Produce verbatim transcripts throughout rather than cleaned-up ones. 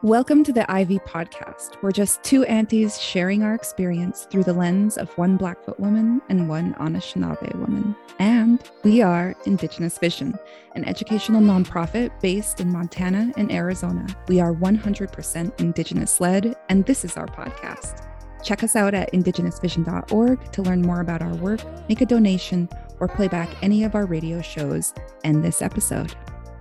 Welcome to the Ivy Podcast. We're just two aunties sharing our experience through the lens of one Blackfoot woman and one Anishinaabe woman. And we are Indigenous Vision, an educational nonprofit based in Montana and Arizona. We are one hundred percent Indigenous-led, and this is our podcast. Check us out at indigenous vision dot org to learn more about our work, make a donation, or play back any of our radio shows and this episode.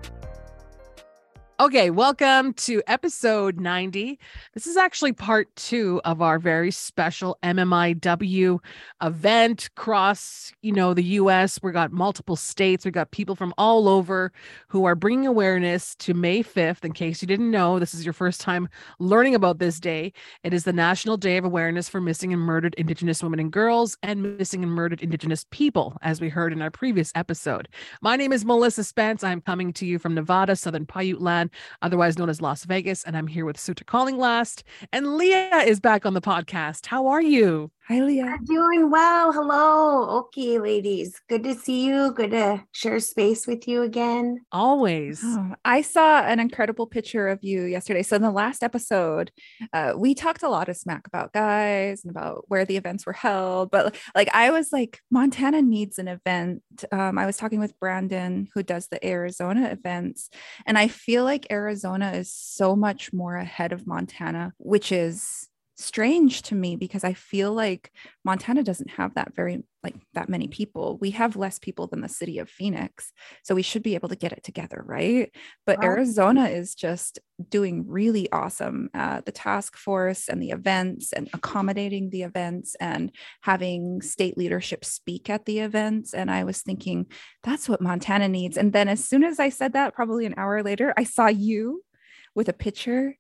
Okay, welcome to episode ninety. This is actually part two of our very special M M I W event across, you know, the U S. We got multiple states. We got people from all over who are bringing awareness to May fifth. In case you didn't know, this is your first time learning about this day. It is the National Day of Awareness for Missing and Murdered Indigenous Women and Girls and Missing and Murdered Indigenous People, as we heard in our previous episode. My name is Melissa Spence. I'm coming to you from Nevada, Southern Paiute land, otherwise known as Las Vegas, and I'm here with Suta Callinglast. And Leah is back on the podcast. How are you? Hi, Leah. I'm doing well. Hello. Okay, ladies. Good to see you. Good to share space with you again. Always. Oh, I saw an incredible picture of you yesterday. So in the last episode, uh, we talked a lot of smack about guys and about where the events were held. But like, I was like, Montana needs an event. Um, I was talking with Brandon, who does the Arizona events. And I feel like Arizona is so much more ahead of Montana, which is strange to me because I feel like Montana doesn't have that very like that many people. We have less people than the city of Phoenix, so we should be able to get it together, right? But wow. Arizona is just doing really awesome. Uh, the task force and the events and accommodating the events and having state leadership speak at the events. And I was thinking that's what Montana needs. And then as soon as I said that, probably an hour later, I saw you with a picture.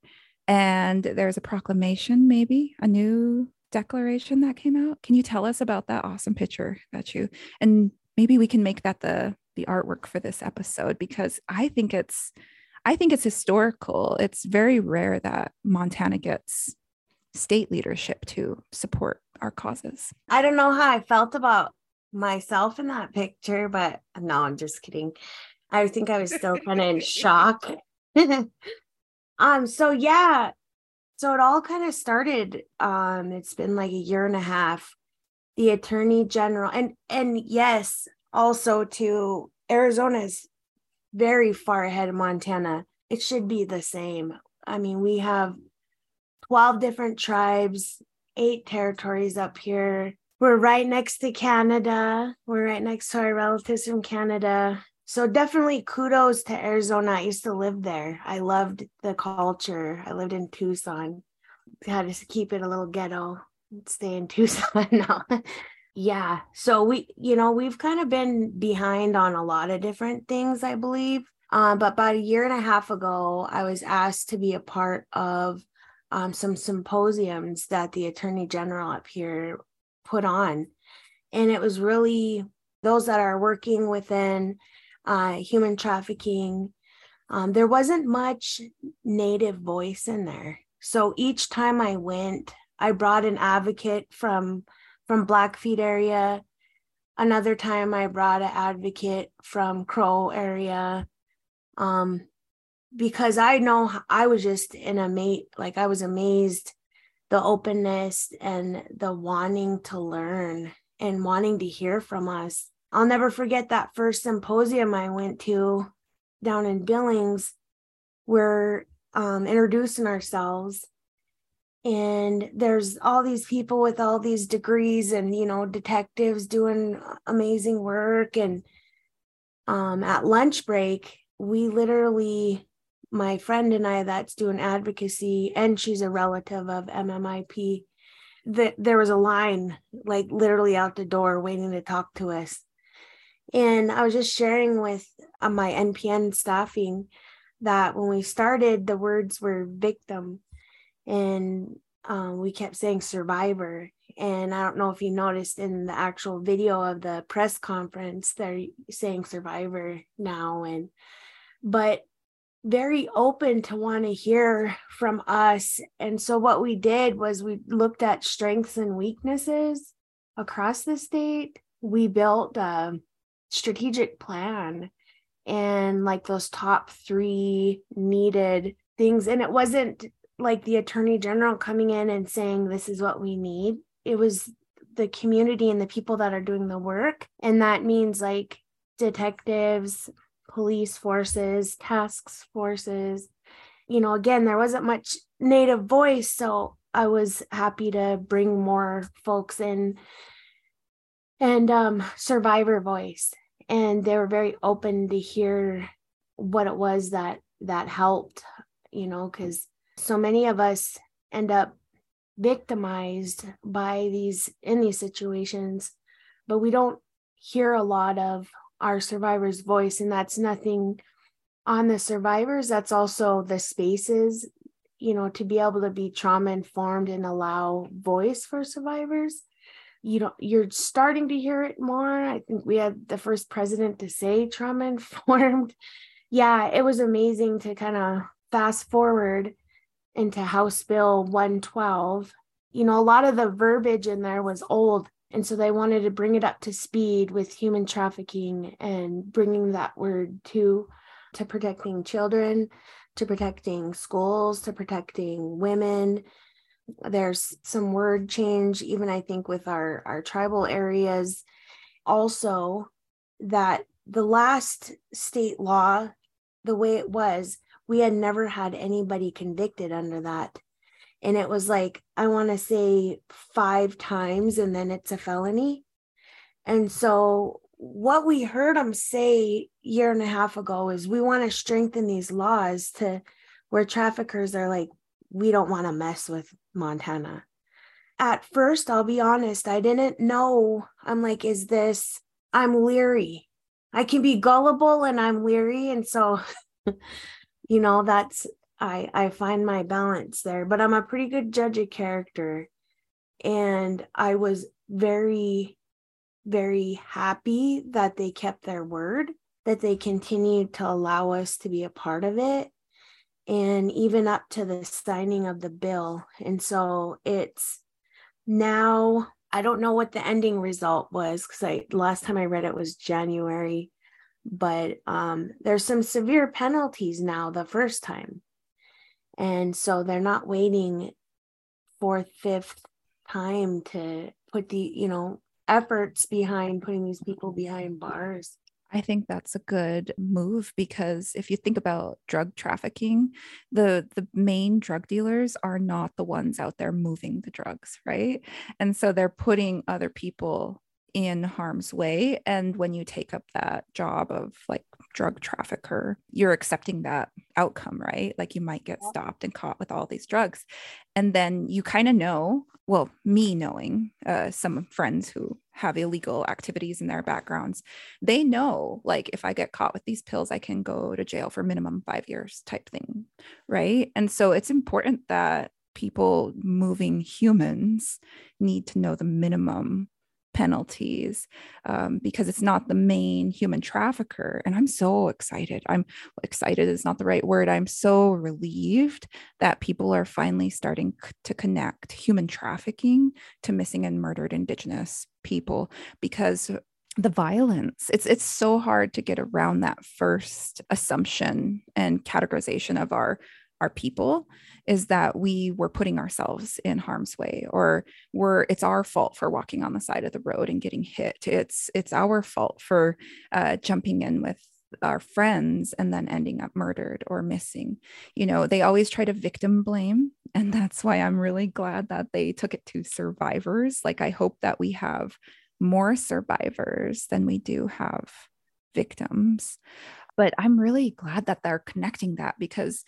And there's a proclamation, maybe a new declaration that came out. Can you tell us about that awesome picture that you, and maybe we can make that the the artwork for this episode, because I think it's, I think it's historical. It's very rare that Montana gets state leadership to support our causes. I don't know how I felt about myself in that picture, but no, I'm just kidding. I think I was still kind of in shock. Um, so yeah, so it all kind of started, um, it's been like a year and a half, the Attorney General, and, and yes, also to Arizona is very far ahead of Montana. It should be the same. I mean, we have twelve different tribes, eight territories up here. We're right next to Canada. We're right next to our relatives from Canada. So definitely kudos to Arizona. I used to live there. I loved the culture. I lived in Tucson. Had to keep it a little ghetto. Stay in Tucson now. Yeah. So we, you know, we've kind of been behind on a lot of different things, I believe. Um, but about a year and a half ago, I was asked to be a part of um, some symposiums that the Attorney General up here put on. And it was really those that are working within Uh, human trafficking. Um, there wasn't much Native voice in there. So each time I went, I brought an advocate from, from Blackfeet area. Another time I brought an advocate from Crow area. Um, because I know I was just in a mate, like I was amazed, the openness and the wanting to learn and wanting to hear from us. I'll never forget that first symposium I went to down in Billings. We're um, introducing ourselves, and there's all these people with all these degrees and, you know, detectives doing amazing work. And um, at lunch break, we literally, my friend and I that's doing advocacy, and she's a relative of M M I P, that there was a line like literally out the door waiting to talk to us. And I was just sharing with uh, my N P N staffing that when we started, the words were victim, and um, we kept saying survivor. And I don't know if you noticed in the actual video of the press conference, they're saying survivor now. And but very open to want to hear from us. And so what we did was we looked at strengths and weaknesses across the state. We built a strategic plan and like those top three needed things. And it wasn't like the attorney general coming in and saying, this is what we need. It was the community and the people that are doing the work. And that means like detectives, police forces, task forces. You know, again, there wasn't much Native voice. So I was happy to bring more folks in and um, survivor voice. And they were very open to hear what it was that that helped, you know, because so many of us end up victimized by these in these situations, but we don't hear a lot of our survivors' voice. And that's nothing on the survivors. That's also the spaces, you know, to be able to be trauma informed and allow voice for survivors. You know, you're starting to hear it more. I think we had the first president to say trauma informed. Yeah, it was amazing to kind of fast forward into House Bill one twelve. You know, a lot of the verbiage in there was old. And so they wanted to bring it up to speed with human trafficking and bringing that word to, to protecting children, to protecting schools, to protecting women. There's some word change, even I think with our, our tribal areas. Also, that the last state law, the way it was, we had never had anybody convicted under that. And it was like, I want to say five times, and then it's a felony. And so what we heard them say a year and a half ago is we want to strengthen these laws to where traffickers are like, we don't want to mess with Montana. At first, I'll be honest, I didn't know. I'm like, is this, I'm leery. I can be gullible and I'm leery. And so, you know, that's, I, I find my balance there, but I'm a pretty good judge of character. And I was very, very happy that they kept their word, that they continued to allow us to be a part of it. And even up to the signing of the bill. And so it's now, I don't know what the ending result was, because I last time I read it was January, but um, there's some severe penalties now the first time. And so they're not waiting fourth, fifth time to put the, you know, efforts behind putting these people behind bars. I think that's a good move, because if you think about drug trafficking, the the main drug dealers are not the ones out there moving the drugs, right? And so they're putting other people in harm's way. And when you take up that job of like drug trafficker, you're accepting that outcome, right? Like you might get stopped and caught with all these drugs. And then you kind of know, well, me knowing uh, some friends who have illegal activities in their backgrounds, they know, like, if I get caught with these pills, I can go to jail for minimum five years type thing, right? And so it's important that people moving humans need to know the minimum penalties, um, because it's not the main human trafficker. And I'm so excited. I'm excited is not the right word. I'm so relieved that people are finally starting c- to connect human trafficking to missing and murdered Indigenous people, because the violence, it's it's so hard to get around that first assumption and categorization of our our people, is that we were putting ourselves in harm's way, or we're, it's our fault for walking on the side of the road and getting hit. It's, it's our fault for uh, jumping in with our friends and then ending up murdered or missing. You know, they always try to victim blame. And that's why I'm really glad that they took it to survivors. Like, I hope that we have more survivors than we do have victims. But I'm really glad that they're connecting that, because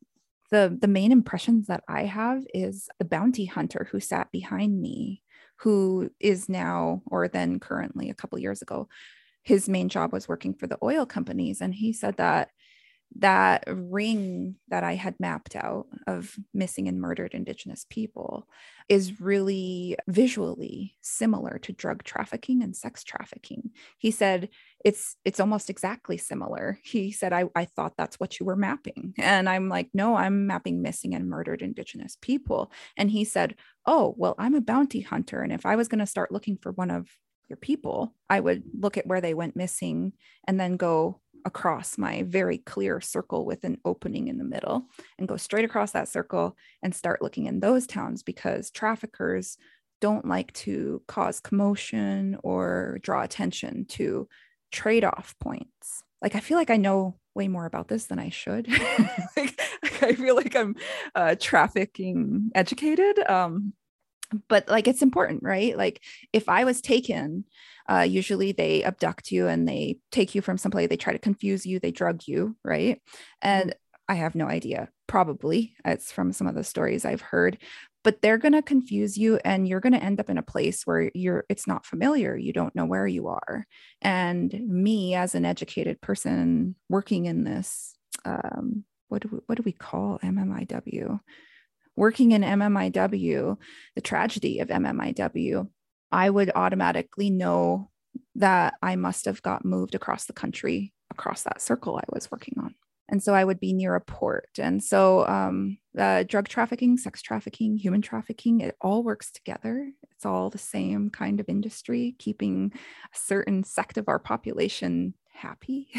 the the main impressions that I have is the bounty hunter who sat behind me, who is now, or then currently a couple years ago, his main job was working for the oil companies. And he said that that ring that I had mapped out of missing and murdered Indigenous people is really visually similar to drug trafficking and sex trafficking. He said it's it's almost exactly similar. He said, I, I thought that's what you were mapping. And I'm like, no, I'm mapping missing and murdered Indigenous people. And he said, oh, well, I'm a bounty hunter. And if I was going to start looking for one of your people, I would look at where they went missing and then go, across my very clear circle with an opening in the middle and go straight across that circle and start looking in those towns, because traffickers don't like to cause commotion or draw attention to trade-off points. Like, I feel like I know way more about this than I should. like, I feel like I'm uh, trafficking educated. Um, but like, it's important, right? Like, if I was taken, uh, usually they abduct you and they take you from someplace, they try to confuse you, they drug you, right? And I have no idea, probably it's from some of the stories I've heard, but they're going to confuse you and you're going to end up in a place where you're, it's not familiar. You don't know where you are. And me as an educated person working in this, um, what do we, what do we call M M I W? Working in M M I W, the tragedy of M M I W, I would automatically know that I must have got moved across the country, across that circle I was working on. And so I would be near a port. And so um, uh, drug trafficking, sex trafficking, human trafficking, it all works together. It's all the same kind of industry, keeping a certain sect of our population happy.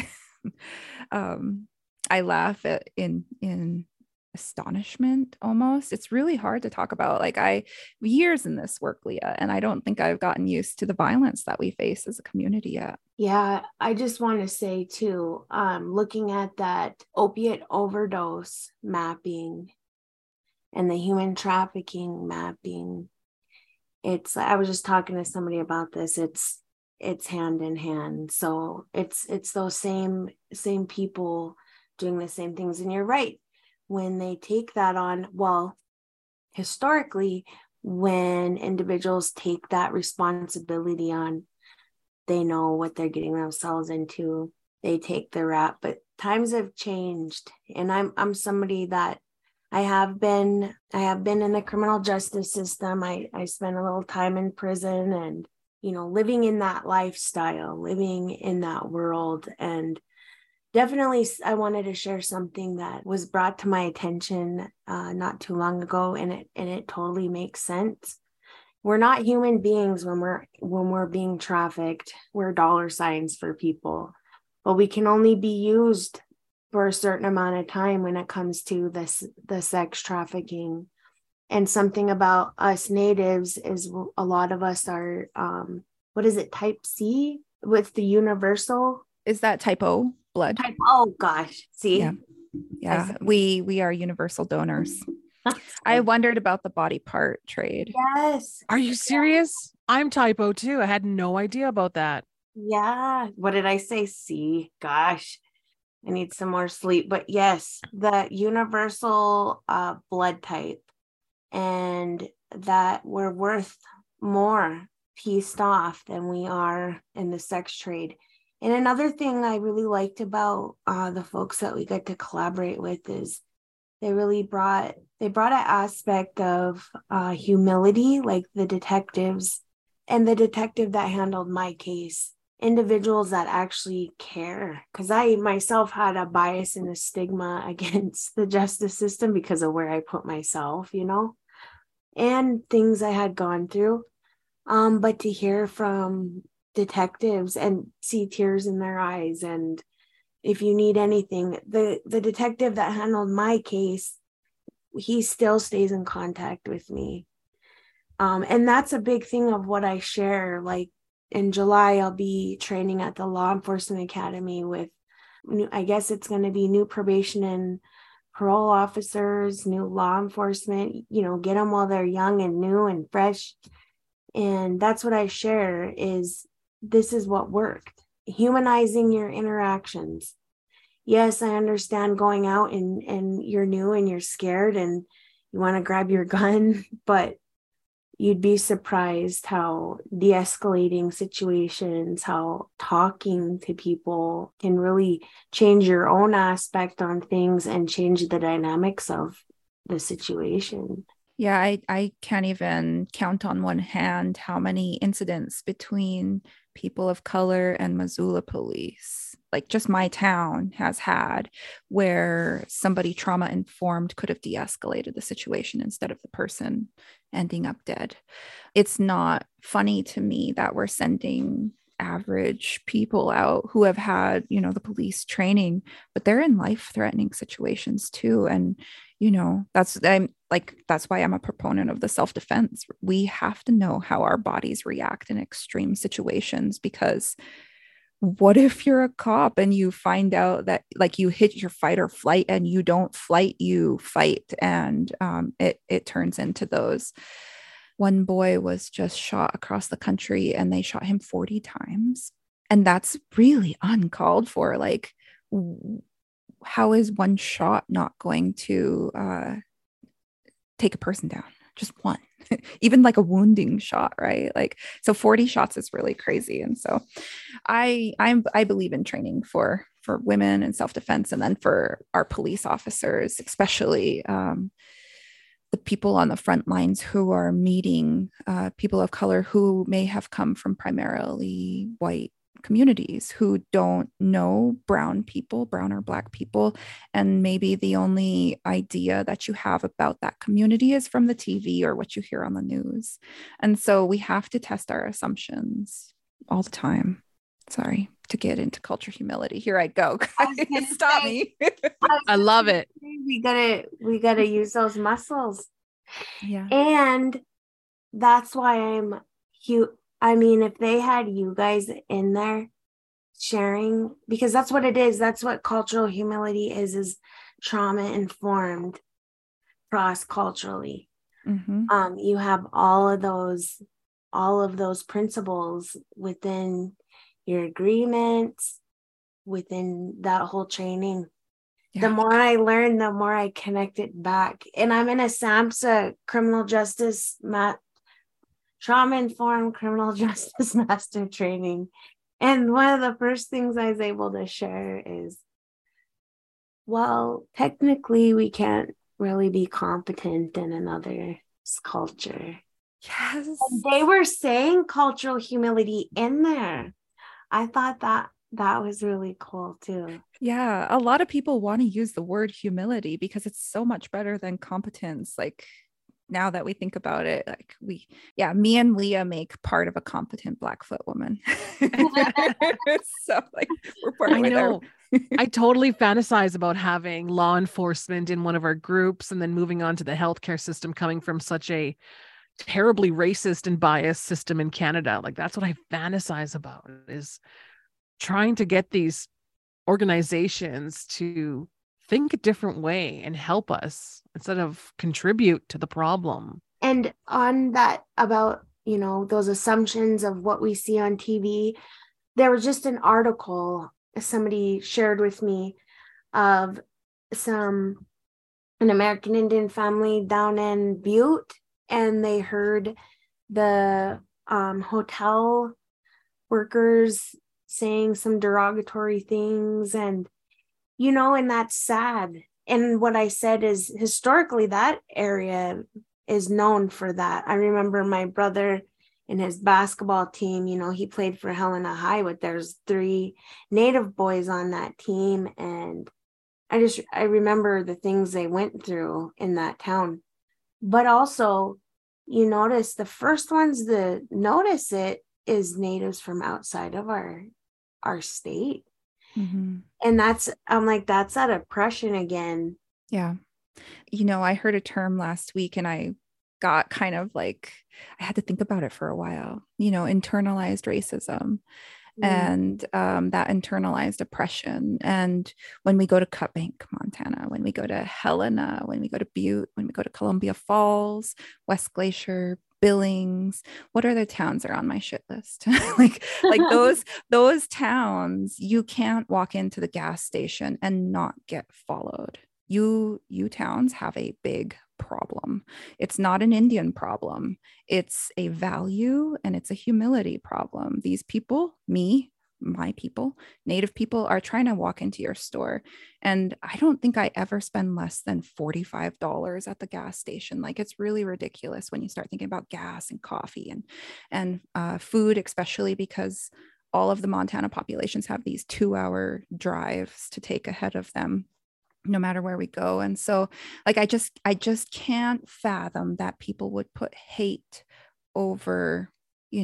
um, I laugh at in in astonishment almost. It's really hard to talk about. Like, I years in this work, Leah, and I don't think I've gotten used to the violence that we face as a community yet. Yeah, I just want to say too, um, looking at that opiate overdose mapping and the human trafficking mapping, it's, I was just talking to somebody about this. It's, it's hand in hand. So it's, it's those same, same people doing the same things. And you're right. When they take that on, well, historically, when individuals take that responsibility on, they know what they're getting themselves into. They take the rap, but times have changed. And I'm I'm somebody that I have been, I have been in the criminal justice system. I, I spent a little time in prison and, you know, living in that lifestyle, living in that world. And definitely, I wanted to share something that was brought to my attention uh, not too long ago, and it and it totally makes sense. We're not human beings when we're when we're being trafficked. We're dollar signs for people, but we can only be used for a certain amount of time when it comes to this the sex trafficking. And something about us natives is a lot of us are um, what is it, type C with the universal? Is that type O? Blood. Type, oh gosh, see, yeah, yeah. We we are universal donors. I wondered about the body part trade. Yes. Are you serious? I'm type O too. I had no idea about that. Yeah. What did I say? C. Gosh, I need some more sleep. But yes, the universal uh, blood type, and that we're worth more pieced off than we are in the sex trade. And another thing I really liked about uh, the folks that we got to collaborate with is they really brought, they brought an aspect of uh, humility, like the detectives and the detective that handled my case, individuals that actually care. Because I myself had a bias and a stigma against the justice system because of where I put myself, you know, and things I had gone through. Um, but to hear from detectives and see tears in their eyes, and if you need anything, the the detective that handled my case, he still stays in contact with me, um and that's a big thing of what I share. Like in July, I'll be training at the Law Enforcement Academy with new, I guess it's going to be new probation and parole officers, new law enforcement, you know, get them while they're young and new and fresh. And that's what I share is this is what worked. Humanizing your interactions. Yes, I understand going out and, and you're new and you're scared and you want to grab your gun, but you'd be surprised how de-escalating situations, how talking to people can really change your own aspect on things and change the dynamics of the situation. Yeah, I, I can't even count on one hand how many incidents between people of color and Missoula police, like just my town has had, where somebody trauma informed could have de-escalated the situation instead of the person ending up dead. It's not funny to me that we're sending average people out who have had, you know, the police training, but they're in life-threatening situations too. And, you know, that's I'm like, that's why I'm a proponent of the self-defense. We have to know how our bodies react in extreme situations, because what if you're a cop and you find out that like you hit your fight or flight and you don't flight, you fight. And um, it, it turns into those. One boy was just shot across the country and they shot him forty times. And that's really uncalled for. Like, how is one shot not going to uh, take a person down? Just one, even like a wounding shot, right? Like, so forty shots is really crazy. And so I, I'm, I believe in training for, for women and self-defense. And then for our police officers, especially um, the people on the front lines who are meeting uh, people of color who may have come from primarily white communities, who don't know brown people, brown or black people. And maybe the only idea that you have about that community is from the T V or what you hear on the news. And so we have to test our assumptions all the time. Sorry to get into culture humility. Here I go. I Stop say, me. I love it. We gotta, we gotta use those muscles. Yeah. And that's why I'm huge. I mean, if they had you guys in there sharing, because that's what it is. That's what cultural humility is, is trauma informed cross culturally. Mm-hmm. Um, you have all of those, all of those principles within your agreements, within that whole training. Yeah. The more I learn, the more I connect it back. And I'm in a SAMHSA criminal justice mat. Trauma-informed criminal justice master training. And one of the first things I was able to share is, well, technically we can't really be competent in another culture. Yes. And they were saying cultural humility in there. I thought that that was really cool too. Yeah. A lot of people want to use the word humility because it's so much better than competence. Like, now that we think about it, like we, yeah, me and Leah make part of a competent Blackfoot woman. So like we're part I of know. I totally fantasize about having law enforcement in one of our groups and then moving on to the healthcare system, coming from such a terribly racist and biased system in Canada. Like that's what I fantasize about, is trying to get these organizations to think a different way and help us instead of contribute to the problem. And on that, about, you know, those assumptions of what we see on T V, there was just an article somebody shared with me of some, an American Indian family down in Butte, and they heard the um, hotel workers saying some derogatory things, and you know, and that's sad. And what I said is, historically, that area is known for that. I remember my brother and his basketball team, you know, he played for Helena High, but there's three Native boys on that team. And I just, I remember the things they went through in that town. But also, you notice the first ones to notice it is natives from outside of our, our state. Mm-hmm. And that's, I'm like, that's that oppression again. Yeah. You know, I heard a term last week and I got kind of like, I had to think about it for a while, you know, internalized racism mm. and um, that internalized oppression. And when we go to Cut Bank, Montana, when we go to Helena, when we go to Butte, when we go to Columbia Falls, West Glacier, Billings, what are the towns that are on my shit list? like, like those, those towns, you can't walk into the gas station and not get followed. You, you towns have a big problem. It's not an Indian problem. It's a value and it's a humility problem. These people, me, my people, Native people, are trying to walk into your store. And I don't think I ever spend less than forty-five dollars at the gas station. Like, it's really ridiculous when you start thinking about gas and coffee and, and uh, food, especially because all of the Montana populations have these two hour drives to take ahead of them, no matter where we go. And so like, I just, I just can't fathom that people would put hate over, you know,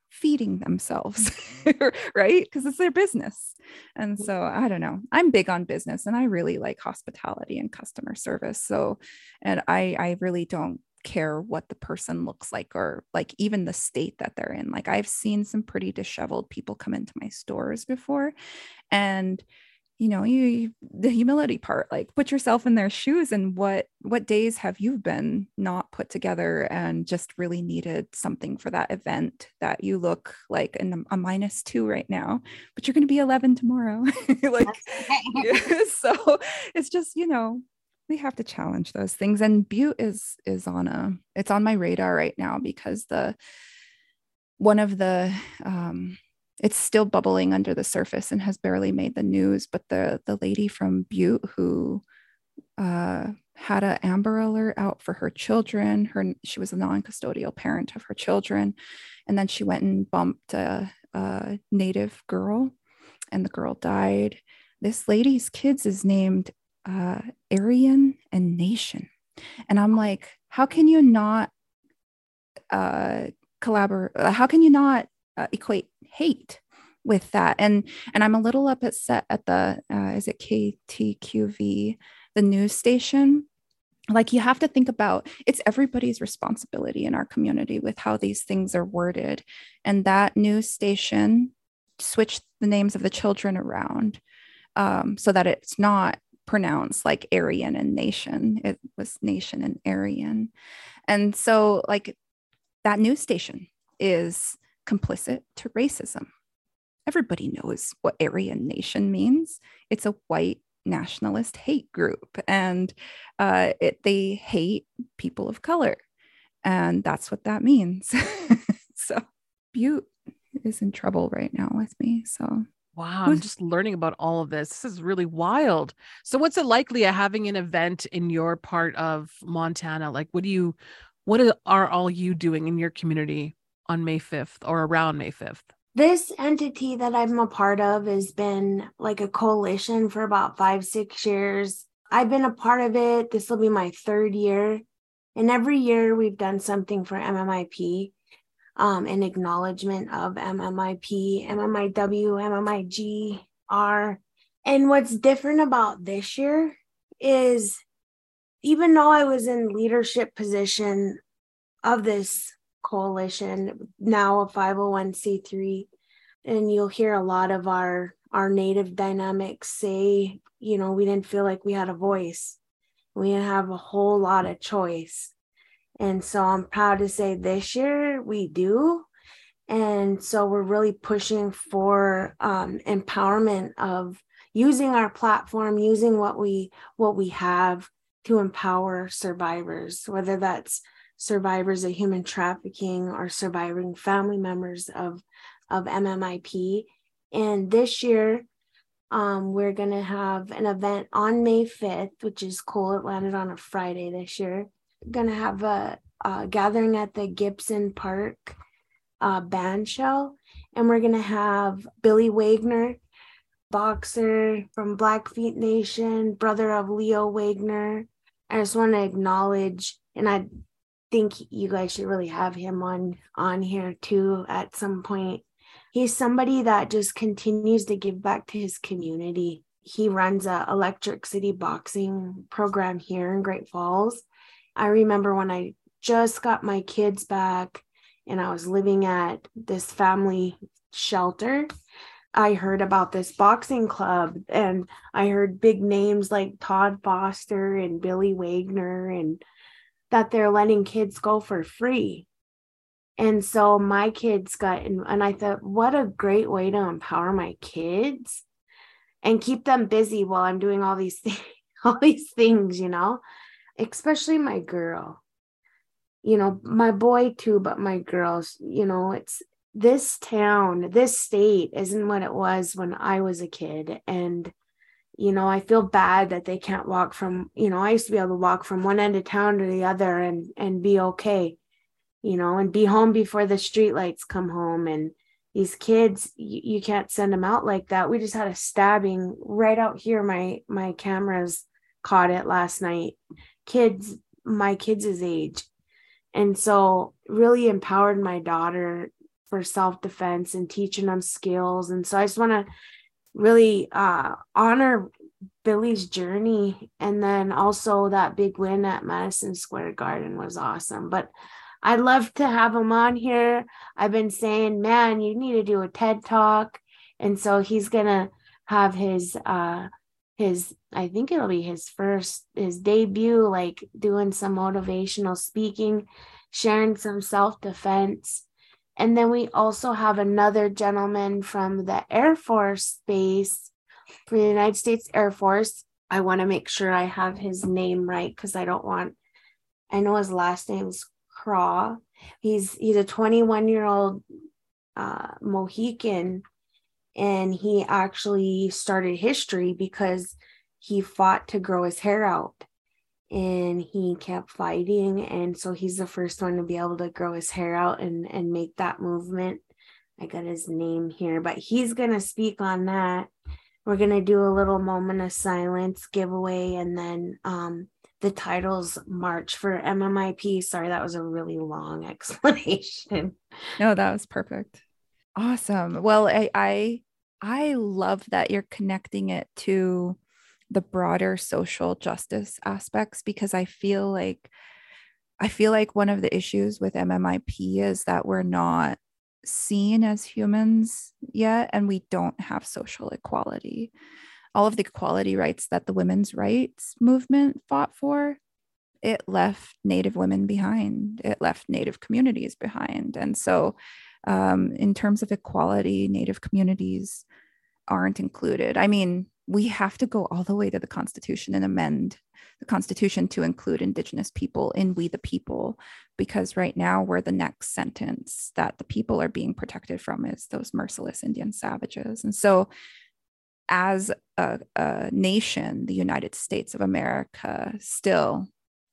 feeding themselves, right? Because it's their business. And so I don't know. I'm big on business and I really like hospitality and customer service. So, and I, I really don't care what the person looks like or like even the state that they're in. Like I've seen some pretty disheveled people come into my stores before, and you know, you, you the humility part, like put yourself in their shoes, and what what days have you been not put together and just really needed something for that event that you look like in a, a minus two right now, but you're going to be eleven tomorrow. Like so it's just, you know, we have to challenge those things. And Butte is is on a it's on my radar right now because the one of the um it's still bubbling under the surface and has barely made the news. But the the lady from Butte who uh, had an Amber Alert out for her children, her she was a non-custodial parent of her children, and then she went and bumped a, a Native girl, and the girl died. This lady's kids is named uh, Aryan and Nation, and I'm like, how can you not uh, collaborate? How can you not Uh, equate hate with that? And and I'm a little upset at the uh, is it K T Q V, the news station? Like you have to think about it's everybody's responsibility in our community with how these things are worded. And that news station switched the names of the children around um, so that it's not pronounced like Aryan and Nation. It was Nation and Aryan. And so like that news station is complicit to racism. Everybody knows what Aryan Nation means. It's a white nationalist hate group, and uh, it, they hate people of color, and that's what that means. So Butte is in trouble right now with me. So wow, I'm just learning about all of this. This is really wild. So what's it likely of having an event in your part of Montana? Like, what do you, what are all you doing in your community on May fifth or around May fifth? This entity that I'm a part of has been like a coalition for about five, six years. I've been a part of it. This will be my third year. And every year we've done something for M M I P, um, in acknowledgement of M M I P, M M I W, M M I G R. And what's different about this year is even though I was in leadership position of this coalition, now a five oh one c three, and you'll hear a lot of our our native dynamics say, you know, we didn't feel like we had a voice, we didn't have a whole lot of choice. And so I'm proud to say this year we do. And so we're really pushing for um, empowerment of using our platform, using what we what we have to empower survivors, whether that's survivors of human trafficking or surviving family members of, of M M I P. And this year, um, we're going to have an event on May fifth, which is cool. It landed on a Friday this year. We're going to have a, a gathering at the Gibson Park uh, band shell. And we're going to have Billy Wagner, boxer from Blackfeet Nation, brother of Leo Wagner. I just want to acknowledge, and I think you guys should really have him on on here too at some point. He's somebody that just continues to give back to his community. He runs a Electric City boxing program here in Great Falls. I remember when I just got my kids back and I was living at this family shelter, I heard about this boxing club, and I heard big names like Todd Foster and Billy Wagner, and that they're letting kids go for free. And so my kids got, and I thought, what a great way to empower my kids and keep them busy while I'm doing all these things, all these things, you know, especially my girl, you know, my boy too, but my girls, you know, it's this town, this state isn't what it was when I was a kid. And you know, I feel bad that they can't walk from, you know, I used to be able to walk from one end of town to the other and and be okay, you know, and be home before the streetlights come home. And these kids, you, you can't send them out like that. We just had a stabbing right out here. My my cameras caught it last night. Kids, my kids' age. And so really empowered my daughter for self-defense and teaching them skills. And so I just want to really uh, honor Billy's journey. And then also that big win at Madison Square Garden was awesome. But I'd love to have him on here. I've been saying, man, you need to do a TED Talk. And so he's going to have his, uh, his, I think it'll be his first, his debut, like doing some motivational speaking, sharing some self-defense. And then we also have another gentleman from the Air Force Base, for the United States Air Force. I want to make sure I have his name right because I don't want, I know his last name's Craw. He's he's a twenty-one-year-old uh, Mohican, and he actually started history because he fought to grow his hair out. And he kept fighting, and so he's the first one to be able to grow his hair out and, and make that movement. I got his name here, but he's going to speak on that. We're going to do a little moment of silence giveaway, and then um, the title's March for M M I P. Sorry, that was a really long explanation. No, that was perfect. Awesome. Well, I I, I love that you're connecting it to the broader social justice aspects, because I feel like I feel like one of the issues with M M I P is that we're not seen as humans yet, and we don't have social equality. All of the equality rights that the women's rights movement fought for, it left Native women behind. It left Native communities behind. And so um, in terms of equality, Native communities aren't included. I mean, we have to go all the way to the Constitution and amend the Constitution to include Indigenous people in We the People, because right now we're the next sentence that the people are being protected from is those merciless Indian savages. And so as a, a nation, the United States of America still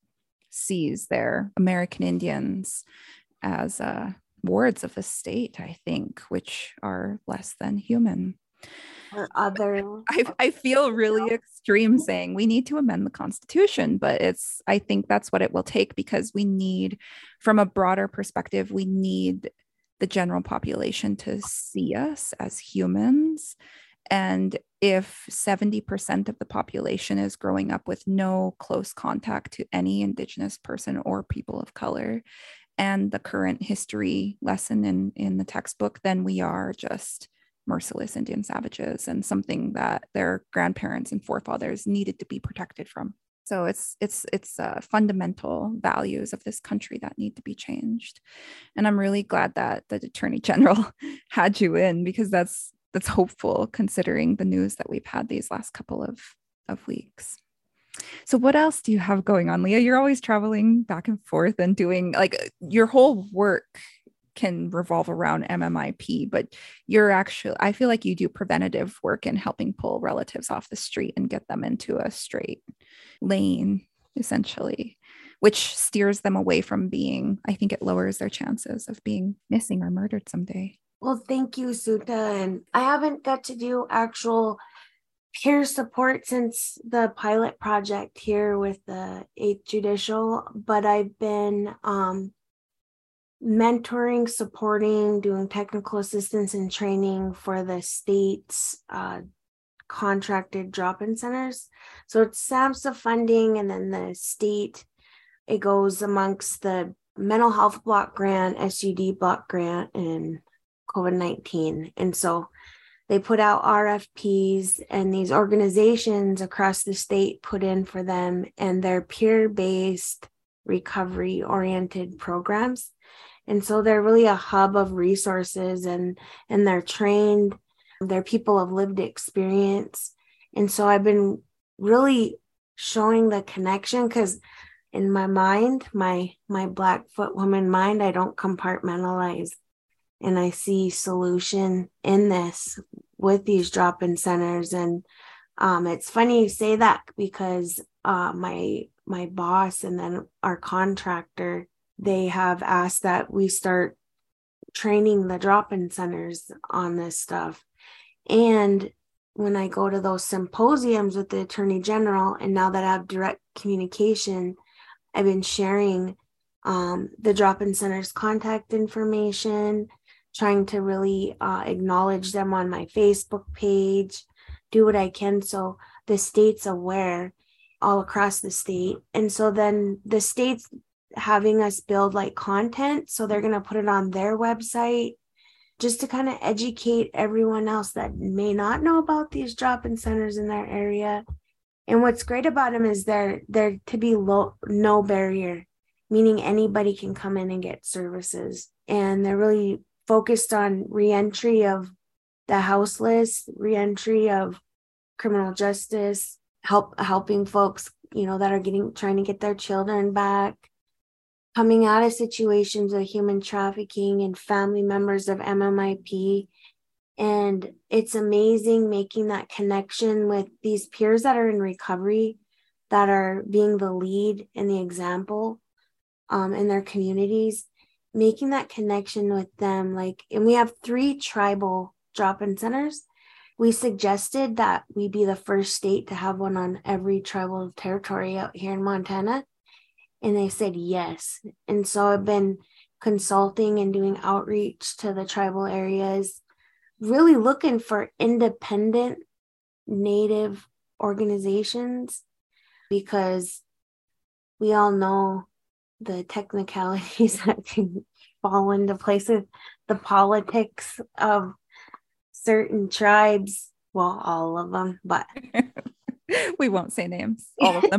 sees their American Indians as uh, wards of the state, I think, which are less than human. Or other. I, I feel really extreme saying we need to amend the Constitution, but it's, I think that's what it will take, because we need, from a broader perspective, we need the general population to see us as humans. And if seventy percent of the population is growing up with no close contact to any Indigenous person or people of color, and the current history lesson in, in the textbook, then we are just merciless Indian savages and something that their grandparents and forefathers needed to be protected from. So it's it's it's uh, fundamental values of this country that need to be changed. And I'm really glad that the Attorney General had you in, because that's that's hopeful considering the news that we've had these last couple of, of weeks. So what else do you have going on, Leah? You're always traveling back and forth and doing, like, your whole work can revolve around M M I P, but you're actually, I feel like you do preventative work in helping pull relatives off the street and get them into a straight lane, essentially, which steers them away from being, I think it lowers their chances of being missing or murdered someday. Well, thank you, Suta. And I haven't got to do actual peer support since the pilot project here with the eighth Judicial, but I've been um, mentoring, supporting, doing technical assistance and training for the state's uh, contracted drop-in centers. So it's SAMHSA funding, and then the state, it goes amongst the mental health block grant, S U D block grant, and COVID nineteen. And so they put out R F Ps, and these organizations across the state put in for them, and they're peer-based, recovery-oriented programs. And so they're really a hub of resources, and, and they're trained. They're people of lived experience. And so I've been really showing the connection, because in my mind, my, my Blackfoot woman mind, I don't compartmentalize. And I see solution in this with these drop-in centers. And um, it's funny you say that, because uh, my my boss and then our contractor, they have asked that we start training the drop-in centers on this stuff. And when I go to those symposiums with the Attorney General, and now that I have direct communication, I've been sharing um, the drop-in centers contact information, trying to really uh, acknowledge them on my Facebook page, do what I can so the state's aware all across the state. And so then the state's having us build like content. So they're going to put it on their website just to kind of educate everyone else that may not know about these drop-in centers in their area. And what's great about them is they're they're to be low, no barrier, meaning anybody can come in and get services. And they're really focused on reentry of the houseless, reentry of criminal justice, help helping folks, you know, that are getting trying to get their children back, coming out of situations of human trafficking and family members of M M I P. And it's amazing making that connection with these peers that are in recovery, that are being the lead and the example um, in their communities, making that connection with them. Like, and we have three tribal drop-in centers. We suggested that we be the first state to have one on every tribal territory out here in Montana. And they said yes. And so I've been consulting and doing outreach to the tribal areas, really looking for independent Native organizations, because we all know the technicalities that can fall into place with the politics of certain tribes. Well, all of them, but we won't say names, all of them.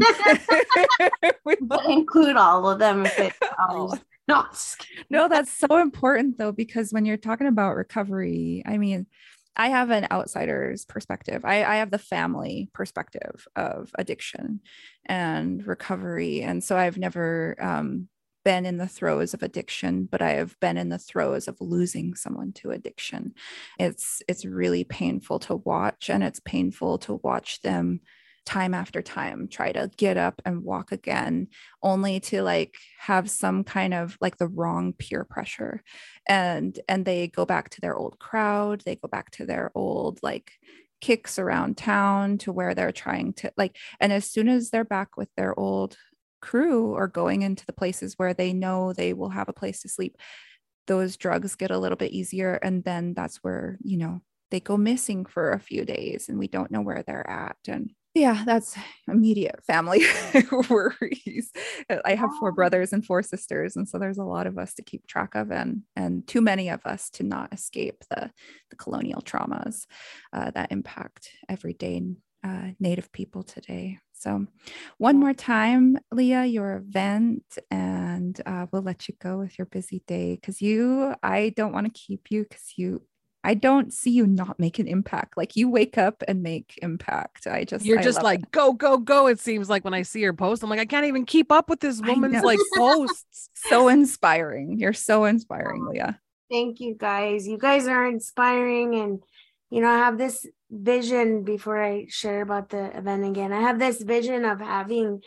We we'll include all of them if it um, no, no, that's so important though, because when you're talking about recovery, I mean, I have an outsider's perspective. I, I have the family perspective of addiction and recovery. And so I've never um, been in the throes of addiction, but I have been in the throes of losing someone to addiction. It's, it's really painful to watch, and it's painful to watch them time after time try to get up and walk again, only to like have some kind of like the wrong peer pressure, and and they go back to their old crowd, they go back to their old like kicks around town, to where they're trying to like, and as soon as they're back with their old crew or going into the places where they know they will have a place to sleep, those drugs get a little bit easier, and then that's where, you know, they go missing for a few days and we don't know where they're at. And yeah, that's immediate family worries. I have four brothers and four sisters, and so there's a lot of us to keep track of, and and too many of us to not escape the the colonial traumas uh, that impact everyday uh, Native people today. So one more time, Leah, your event, and uh, we'll let you go with your busy day, because you, I don't want to keep you, because you, I don't see you not make an impact. Like, you wake up and make impact. I just, You're I just like, it. go, go, go. It seems like when I see her post, I'm like, I can't even keep up with this woman's like posts. So inspiring. You're so inspiring, Leah. Thank you guys. You guys are inspiring. And, you know, I have this vision, before I share about the event again, I have this vision of having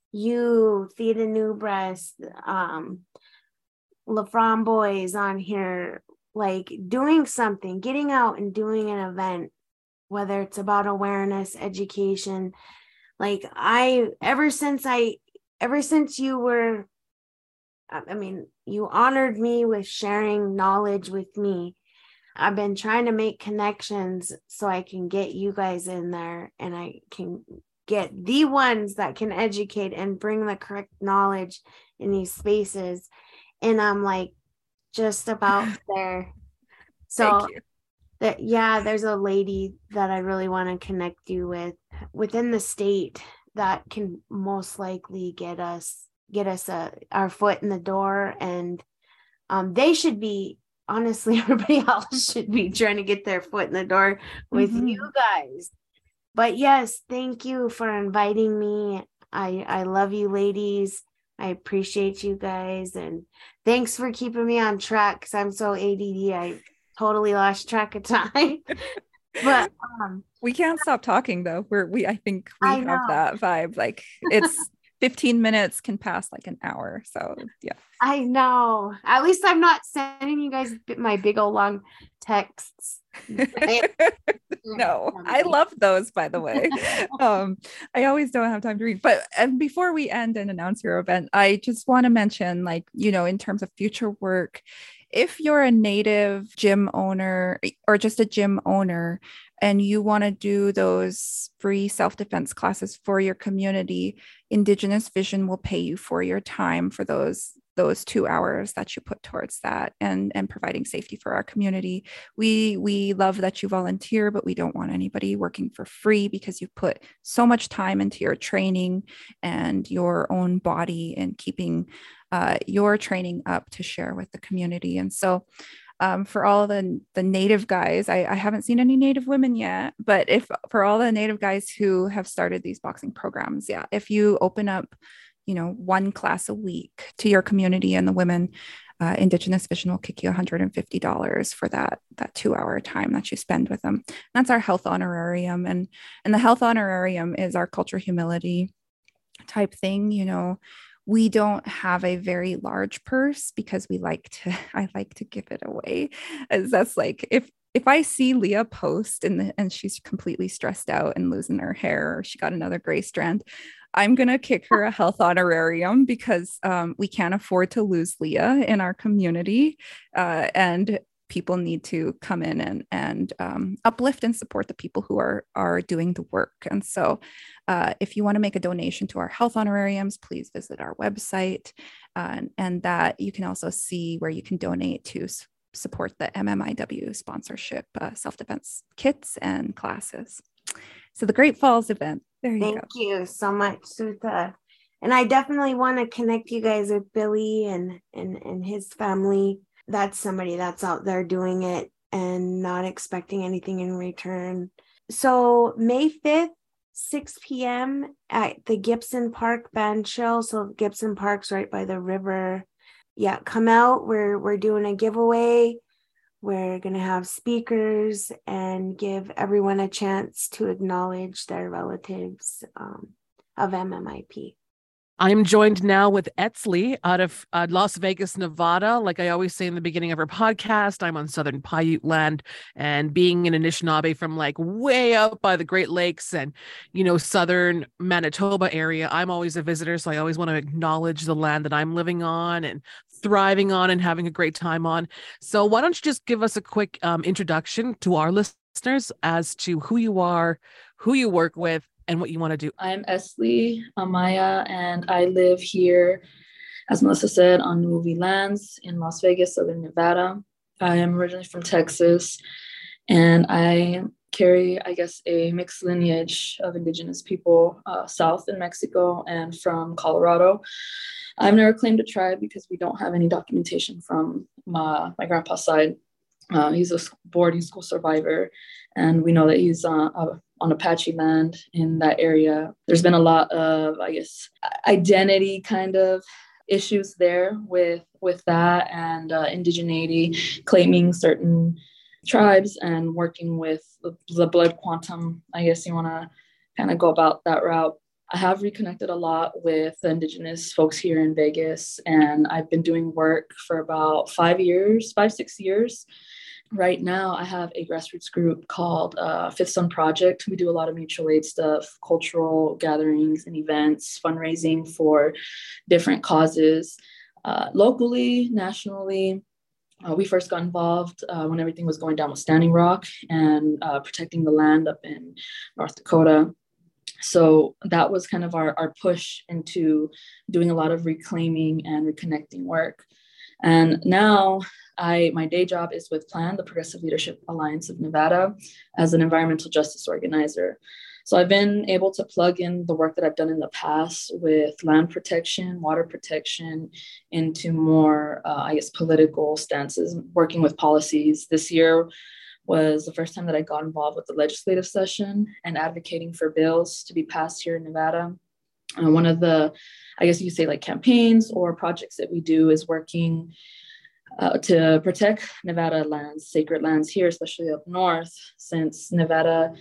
you, Theta New Breast, um, LaFron Boys on here, like doing something, getting out and doing an event, whether it's about awareness, education. Like I, ever since I, ever since you were, I mean, you honored me with sharing knowledge with me. I've been trying to make connections so I can get you guys in there, and I can get the ones that can educate and bring the correct knowledge in these spaces. And I'm like, just about there. So that, yeah, there's a lady that I really want to connect you with within the state that can most likely get us get us a, our foot in the door. And um, they should be, honestly, everybody else should be trying to get their foot in the door with mm-hmm. you guys. But yes, thank you for inviting me. I I love you, ladies. I appreciate you guys, and thanks for keeping me on track, because I'm so A D D. I totally lost track of time. But um, we can't stop talking though. We're we I think we I have know. that vibe. Like, it's fifteen minutes can pass like an hour. So yeah. I know. At least I'm not sending you guys my big old long texts. No, I love those, by the way. Um, I always don't have time to read. But and before we end and announce your event, I just want to mention, like, you know, in terms of future work, if you're a native gym owner or just a gym owner and you want to do those free self-defense classes for your community, Indigenous Vision will pay you for your time for those those two hours that you put towards that and and providing safety for our community. We we love that you volunteer, but we don't want anybody working for free because you've put so much time into your training and your own body and keeping uh, your training up to share with the community. And so um, for all the, the Native guys, I, I haven't seen any Native women yet, but if for all the Native guys who have started these boxing programs, yeah, if you open up, you know, one class a week to your community and the women, uh, Indigenous Vision will kick you one hundred fifty dollars for that that two hour time that you spend with them. And that's our health honorarium, and and the health honorarium is our culture humility type thing. You know, we don't have a very large purse because we like to. I like to give it away, as that's like if. If I see Leah post and, the, and she's completely stressed out and losing her hair, or she got another gray strand, I'm going to kick her a health honorarium because um, we can't afford to lose Leah in our community. Uh, and people need to come in and, and um, uplift and support the people who are, are doing the work. And so uh, if you want to make a donation to our health honorariums, please visit our website. Uh, and, and that you can also see where you can donate to support the M M I W sponsorship, uh, self-defense kits and classes. So the Great Falls event. There you Thank go. you so much, Sutha. And I definitely want to connect you guys with Billy and, and, and his family. That's somebody that's out there doing it and not expecting anything in return. So May fifth, six p.m. at the Gibson Park Band Shell. So Gibson Park's right by the river. Yeah, come out. We're we're doing a giveaway. We're going to have speakers and give everyone a chance to acknowledge their relatives um, of M M I P. I'm joined now with Etzli out of uh, Las Vegas, Nevada. Like I always say in the beginning of our podcast, I'm on Southern Paiute land, and being an Anishinaabe from like way up by the Great Lakes and, you know, Southern Manitoba area, I'm always a visitor. So I always want to acknowledge the land that I'm living on and thriving on and having a great time on. So why don't you just give us a quick um, introduction to our listeners as to who you are, who you work with, and what you want to do. I'm Etzli Amaya, and I live here, as Melissa said, on Nuuvi lands in Las Vegas, Southern Nevada. I am originally from Texas, and I carry, I guess, a mixed lineage of Indigenous people uh, south in Mexico and from Colorado. I've never claimed a tribe because we don't have any documentation from my, my grandpa's side. Uh, he's a boarding school survivor, and we know that he's uh, a on Apache land in that area. There's been a lot of, I guess, identity kind of issues there with, with that and uh, indigeneity, claiming certain tribes and working with the, the blood quantum. I guess you want to kind of go about that route. I have reconnected a lot with the Indigenous folks here in Vegas, and I've been doing work for about five years, five, six years. Right now, I have a grassroots group called uh, Fifth Sun Project. We do a lot of mutual aid stuff, cultural gatherings and events, fundraising for different causes, uh, locally, nationally. Uh, we first got involved uh, when everything was going down with Standing Rock and uh, protecting the land up in North Dakota. So that was kind of our, our push into doing a lot of reclaiming and reconnecting work. And now I, my day job is with PLAN, the Progressive Leadership Alliance of Nevada, as an environmental justice organizer. So I've been able to plug in the work that I've done in the past with land protection, water protection, into more, uh, I guess, political stances, working with policies. This year was the first time that I got involved with the legislative session and advocating for bills to be passed here in Nevada. Uh, one of the, I guess you could say like campaigns or projects that we do is working uh, to protect Nevada lands, sacred lands here, especially up north, since Nevada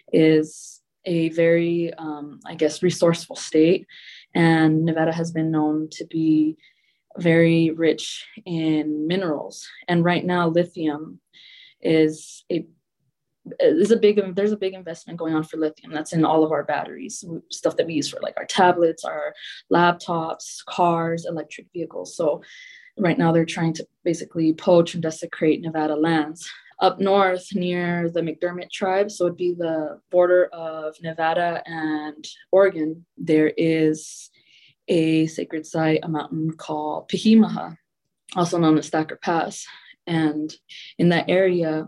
is a very, um, I guess, resourceful state. And Nevada has been known to be very rich in minerals. And right now, lithium is a is a big there's a big investment going on for lithium that's in all of our batteries, stuff that we use for like our tablets, our laptops, cars, electric vehicles. So right now they're trying to basically poach and desecrate Nevada lands. Up north near the McDermott tribe, so it'd be the border of Nevada and Oregon, there is a sacred site, a mountain called Pihimaha, also known as Thacker Pass. And in that area,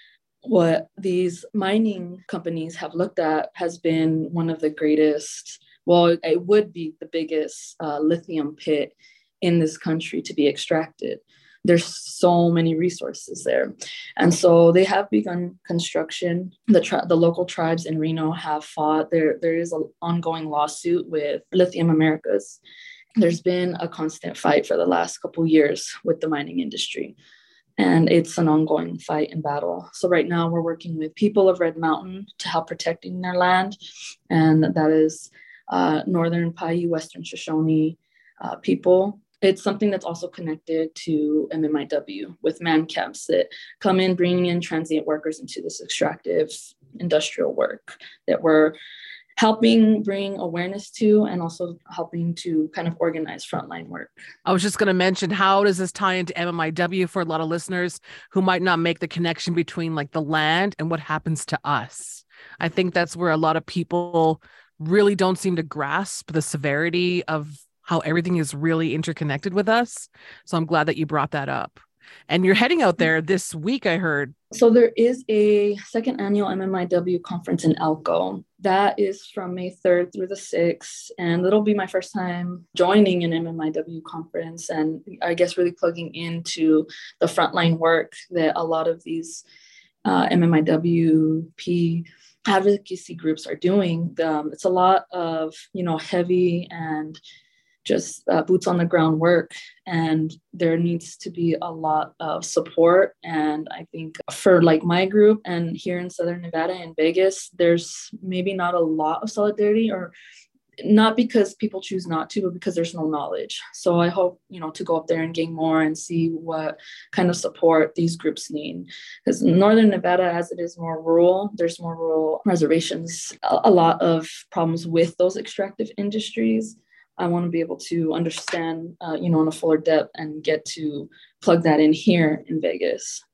what these mining companies have looked at has been one of the greatest, well, it would be the biggest uh, lithium pit in this country to be extracted. There's so many resources there. And so they have begun construction. The tri- the local tribes in Reno have fought. There, there is an ongoing lawsuit with Lithium Americas. There's been a constant fight for the last couple years with the mining industry. And it's an ongoing fight and battle. So right now we're working with people of Red Mountain to help protecting their land. And that is uh, Northern Paiute, Western Shoshone uh, people. It's something that's also connected to M M I W with man camps that come in, bringing in transient workers into this extractive industrial work that we're helping bring awareness to, and also helping to kind of organize frontline work. I was just going to mention, how does this tie into M M I W for a lot of listeners who might not make the connection between like the land and what happens to us? I think that's where a lot of people really don't seem to grasp the severity of how everything is really interconnected with us. So I'm glad that you brought that up. And you're heading out there this week, I heard. So there is a second annual M M I W conference in Elko. That is from May third through the sixth. And it'll be my first time joining an M M I W conference. And I guess really plugging into the frontline work that a lot of these uh, M M I W P advocacy groups are doing. Um, it's a lot of, you know, heavy and just uh, boots on the ground work. And there needs to be a lot of support. And I think for like my group and here in Southern Nevada and Vegas, there's maybe not a lot of solidarity, or not because people choose not to, but because there's no knowledge. So I hope, you know, to go up there and gain more and see what kind of support these groups need. Because Northern Nevada, as it is more rural, there's more rural reservations, a, a lot of problems with those extractive industries. I want to be able to understand, uh, you know, in a fuller depth and get to plug that in here in Vegas.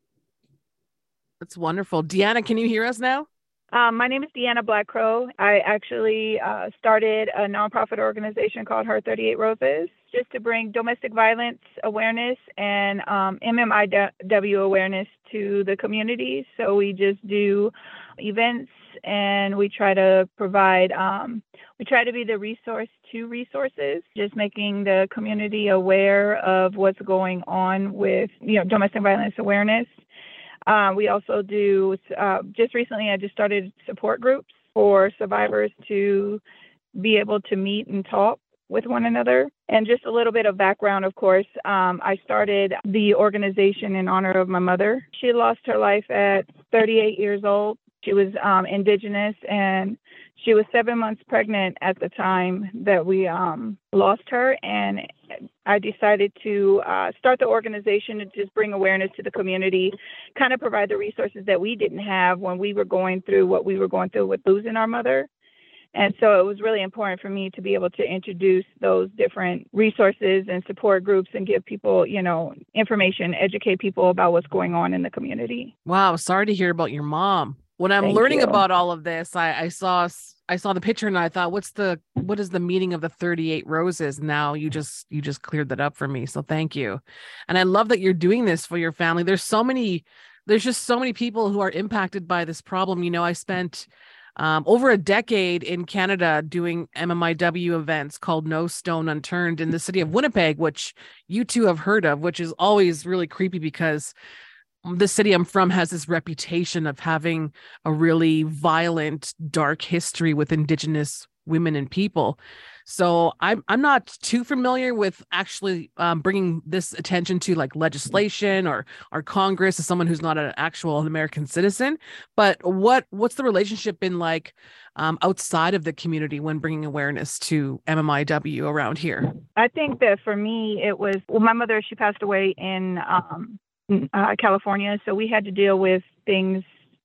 That's wonderful. Deanna, can you hear us now? Um, my name is Deanna Blackcrow. I actually uh, started a nonprofit organization called Her thirty-eight Roses, just to bring domestic violence awareness and um, M M I W awareness to the community. So we just do events, and we try to provide, um, we try to be the resource to resources, just making the community aware of what's going on with, you know, domestic violence awareness. Uh, we also do, uh, just recently, I just started support groups for survivors to be able to meet and talk with one another. And just a little bit of background, of course, um, I started the organization in honor of my mother. She lost her life at thirty-eight years old. She was um, Indigenous, and she was seven months pregnant at the time that we um, lost her. And I decided to uh, start the organization to just bring awareness to the community, kind of provide the resources that we didn't have when we were going through what we were going through with losing our mother. And so it was really important for me to be able to introduce those different resources and support groups and give people, you know, information, educate people about what's going on in the community. Wow. Sorry to hear about your mom. When I'm Thank learning you. about all of this, I, I saw I saw the picture and I thought, what's the what is the meaning of the thirty-eight roses? Now you just you just cleared that up for me. So thank you. And I love that you're doing this for your family. There's so many, there's just so many people who are impacted by this problem. You know, I spent um, over a decade in Canada doing M M I W events called No Stone Unturned in the city of Winnipeg, which you two have heard of, which is always really creepy because the city I'm from has this reputation of having a really violent, dark history with Indigenous women and people. So I'm I'm not too familiar with actually um, bringing this attention to like legislation or or Congress as someone who's not an actual American citizen. But what what's the relationship been like um, outside of the community when bringing awareness to M M I W around here? I think that for me, it was, well, my mother, she passed away in um, uh, California. So we had to deal with things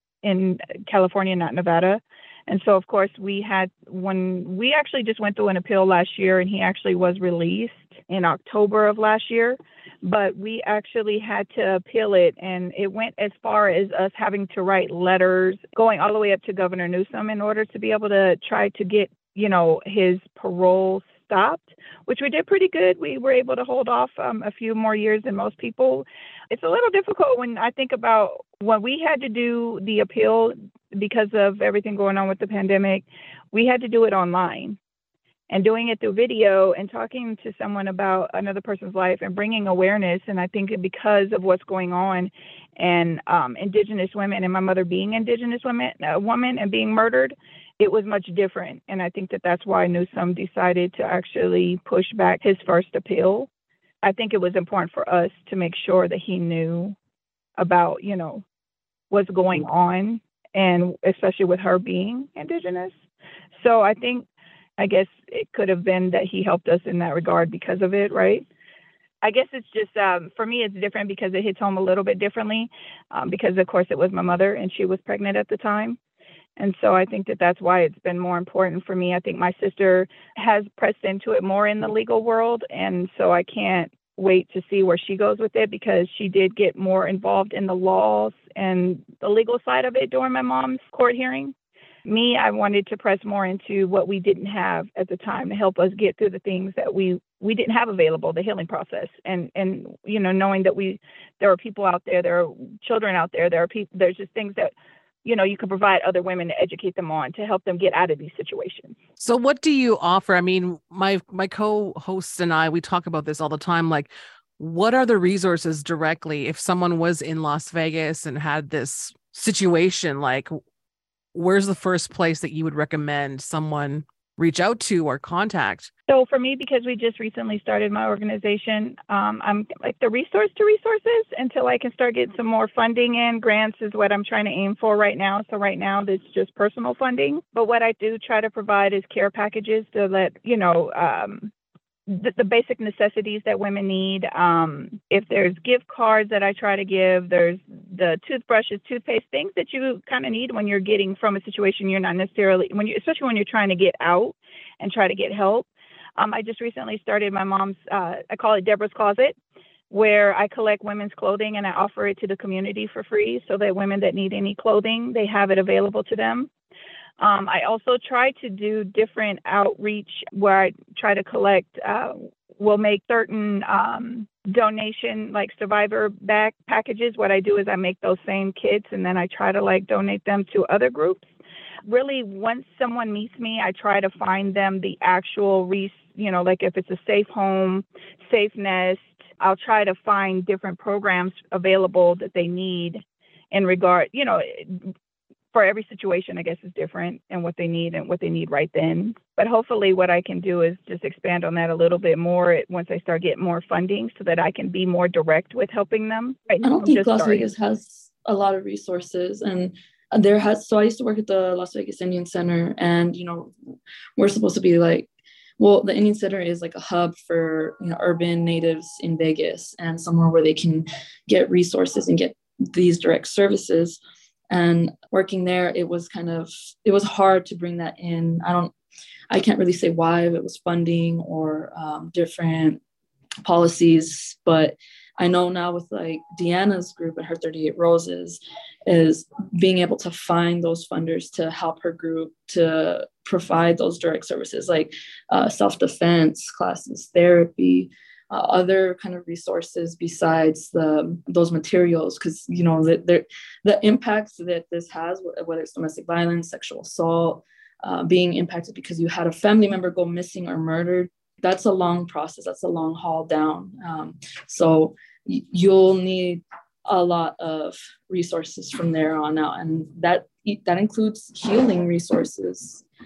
in California, not Nevada. And so, of course, we had, when we actually just went through an appeal last year, and he actually was released in October of last year, but we actually had to appeal it. And it went as far as us having to write letters, going all the way up to Governor Newsom in order to be able to try to get, you know, his parole stopped, which we did pretty good. We were able to hold off um, a few more years than most people. It's a little difficult when I think about when we had to do the appeal because of everything going on with the pandemic. We had to do it online, and doing it through video and talking to someone about another person's life and bringing awareness. And I think because of what's going on and um, Indigenous women, and my mother being Indigenous women, a woman and being murdered, it was much different. And I think that that's why Newsom decided to actually push back his first appeal. I think it was important for us to make sure that he knew about, you know, what's going on, and especially with her being Indigenous. So I think, I guess it could have been that he helped us in that regard because of it, right? I guess it's just, um, for me, it's different because it hits home a little bit differently um, because, of course, it was my mother and she was pregnant at the time. And so I think that that's why it's been more important for me. I think my sister has pressed into it more in the legal world. And so I can't wait to see where she goes with it, because she did get more involved in the laws and the legal side of it during my mom's court hearing. Me, I wanted to press more into what we didn't have at the time to help us get through the things that we, we didn't have available, the healing process. And, and, you know, knowing that we, there are people out there, there are children out there, there are people, there's just things that, you know, you can provide other women to educate them on to help them get out of these situations. So what do you offer? I mean, my, my co-hosts and I, we talk about this all the time. Like, what are the resources directly if someone was in Las Vegas and had this situation? Like, where's the first place that you would recommend someone reach out to or contact? So for me, because we just recently started my organization, um, I'm like the resource to resources until I can start getting some more funding in. Grants is what I'm trying to aim for right now. So right now, it's just personal funding. But what I do try to provide is care packages to let, you know, um, the, the basic necessities that women need. Um, if there's gift cards that I try to give, there's the toothbrushes, toothpaste, things that you kind of need when you're getting from a situation you're not necessarily, when you, especially when you're trying to get out and try to get help. Um, I just recently started my mom's, uh, I call it Deborah's Closet, where I collect women's clothing and I offer it to the community for free so that women that need any clothing, they have it available to them. Um, I also try to do different outreach where I try to collect, uh, we'll make certain um, donation, like survivor bag packages. What I do is I make those same kits and then I try to like donate them to other groups. Really, once someone meets me, I try to find them the actual, re- you know, like if it's a safe home, safe nest, I'll try to find different programs available that they need in regard, you know, for every situation, I guess, is different and what they need and what they need right then. But hopefully what I can do is just expand on that a little bit more once I start getting more funding so that I can be more direct with helping them. Right I now, don't I'm think just Las starting. Vegas has a lot of resources, and there has, so I used to work at the Las Vegas Indian Center, and, you know, we're supposed to be like, well, the Indian Center is like a hub for, you know, urban natives in Vegas and somewhere where they can get resources and get these direct services. And working there, it was kind of, it was hard to bring that in. I don't, I can't really say why, if it was funding or um, different policies, but I know now with like Deanna's group and her thirty-eight Roses is being able to find those funders to help her group to provide those direct services like uh, self-defense classes, therapy, uh, other kind of resources besides the those materials, because, you know, the, the impacts that this has, whether it's domestic violence, sexual assault, uh, being impacted because you had a family member go missing or murdered, that's a long process. That's a long haul down. Um, so y- you'll need a lot of resources from there on out. And that, that includes healing resources.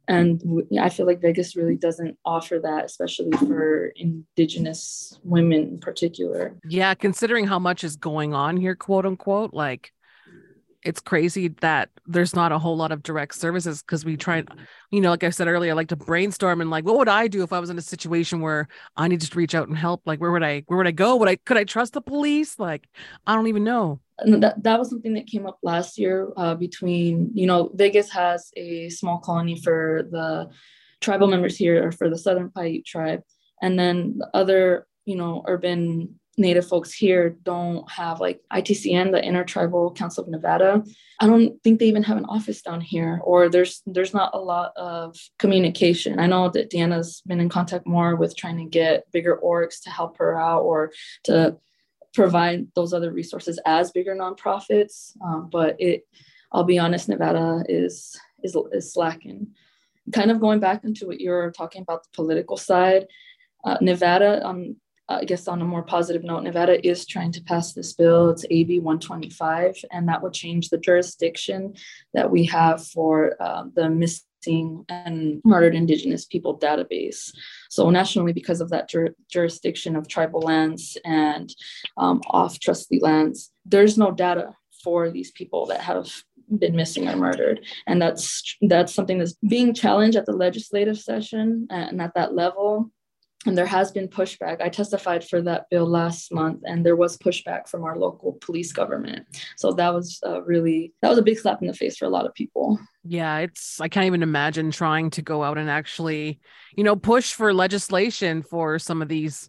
And w- I feel like Vegas really doesn't offer that, especially for Indigenous women in particular. Yeah, considering how much is going on here, quote unquote, like it's crazy that there's not a whole lot of direct services, because we try, you know, like I said earlier, I like to brainstorm and like, what would I do if I was in a situation where I needed to reach out and help? Like, where would I, where would I go? Would I, could I trust the police? Like, I don't even know. And that, that was something that came up last year uh, between, you know, Vegas has a small colony for the tribal members here, or for the Southern Paiute tribe. And then the other, you know, urban Native folks here don't have, like I T C N, the Intertribal Council of Nevada. I don't think they even have an office down here, or there's there's not a lot of communication. I know that Deanna's been in contact more with trying to get bigger orgs to help her out, or to provide those other resources as bigger nonprofits. Um, but it, I'll be honest, Nevada is is is slacking. Kind of going back into what you were talking about, the political side, uh, Nevada, um, I guess on a more positive note, Nevada is trying to pass this bill. It's A B one twenty-five, and that would change the jurisdiction that we have for uh, the missing and murdered Indigenous people database. So nationally, because of that jur- jurisdiction of tribal lands and um, off-trustee lands, there's no data for these people that have been missing or murdered. And that's that's something that's being challenged at the legislative session and at that level. And there has been pushback. I testified for that bill last month, and there was pushback from our local police government. So that was uh, really, that was a big slap in the face for a lot of people. Yeah, it's, I can't even imagine trying to go out and actually, you know, push for legislation for some of these,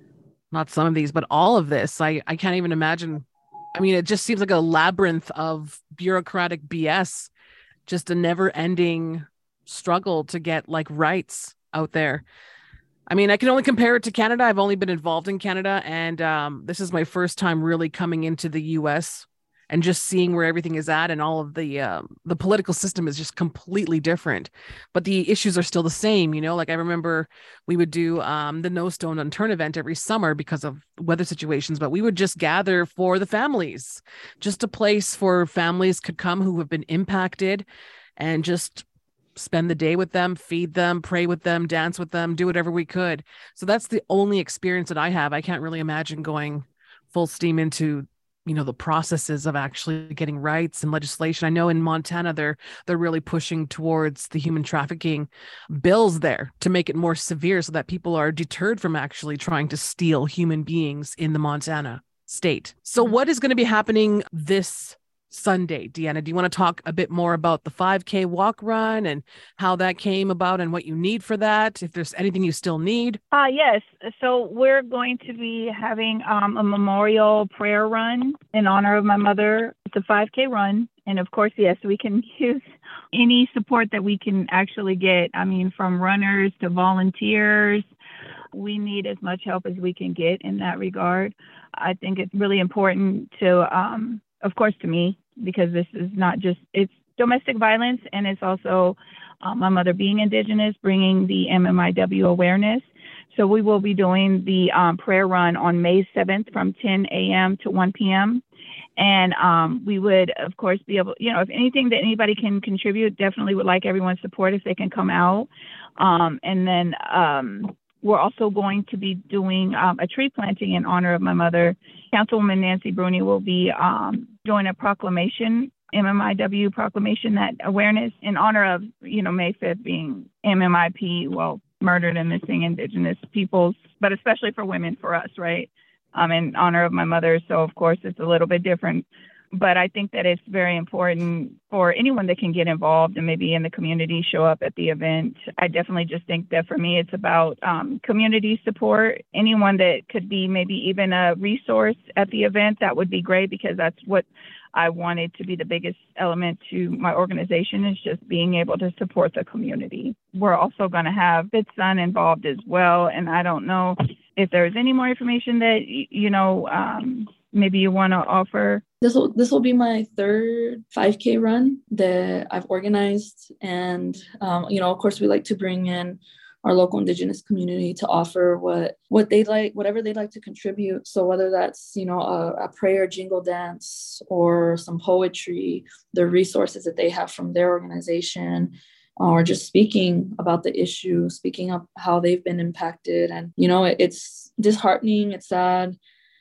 not some of these, but all of this. I, I can't even imagine. I mean, it just seems like a labyrinth of bureaucratic B S, just a never ending struggle to get like rights out there. I mean, I can only compare it to Canada. I've only been involved in Canada, and um, this is my first time really coming into the U S and just seeing where everything is at, and all of the uh, the political system is just completely different. But the issues are still the same, you know. Like I remember we would do um, the No Stone Unturned event every summer because of weather situations, but we would just gather for the families, just a place for families could come who have been impacted, and just spend the day with them, feed them, pray with them, dance with them, do whatever we could. So that's the only experience that I have. I can't really imagine going full steam into, you know, the processes of actually getting rights and legislation. I know in Montana, they're, they're really pushing towards the human trafficking bills there to make it more severe so that people are deterred from actually trying to steal human beings in the Montana state. So what is going to be happening this Sunday, Deanna? Do you want to talk a bit more about the five K walk run and how that came about and what you need for that, if there's anything you still need? Uh, yes. So we're going to be having um, a memorial prayer run in honor of my mother. It's a five K run. And of course, yes, we can use any support that we can actually get. I mean, from runners to volunteers. We need as much help as we can get in that regard. I think it's really important to, um, of course, to me, because this is not just, it's domestic violence, and it's also um, my mother being Indigenous, bringing the M M I W awareness. So we will be doing the um, prayer run on May seventh from ten a.m. to one p.m. And um, we would, of course, be able, you know, if anything that anybody can contribute, definitely would like everyone's support if they can come out. Um, and then um, we're also going to be doing um, a tree planting in honor of my mother. Councilwoman Nancy Bruni will be um, doing a proclamation, M M I W proclamation, that awareness in honor of, you know, May fifth being M M I P, well, murdered and missing Indigenous peoples, but especially for women, for us, right? Um, in honor of my mother. So, of course, it's a little bit different. But I think that it's very important for anyone that can get involved and maybe in the community show up at the event. I definitely just think that for me, it's about um, community support. Anyone that could be maybe even a resource at the event, that would be great, because that's what I wanted to be the biggest element to my organization, is just being able to support the community. We're also going to have FitSun involved as well. And I don't know if there's any more information that, you know, um, maybe you want to offer. This will this will be my third five K run that I've organized. And, um, you know, of course, we like to bring in our local Indigenous community to offer what what they like, whatever they'd like to contribute. So whether that's, you know, a, a prayer jingle dance or some poetry, the resources that they have from their organization, or just speaking about the issue, speaking up how they've been impacted. And, you know, it, it's disheartening, it's sad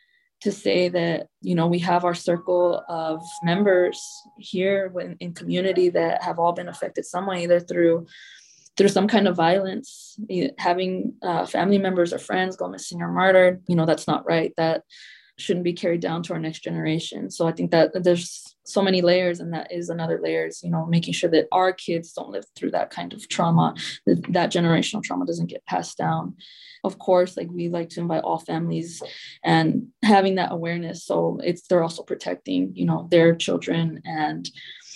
to say that, you know, we have our circle of members here when, in community that have all been affected some way, either through through some kind of violence, having uh, family members or friends go missing or murdered. You know, that's not right. That shouldn't be carried down to our next generation. So I think that there's so many layers, and that is another layer is, you know, making sure that our kids don't live through that kind of trauma, that, that generational trauma doesn't get passed down. Of course, like we like to invite all families and having that awareness. So it's, they're also protecting, you know, their children and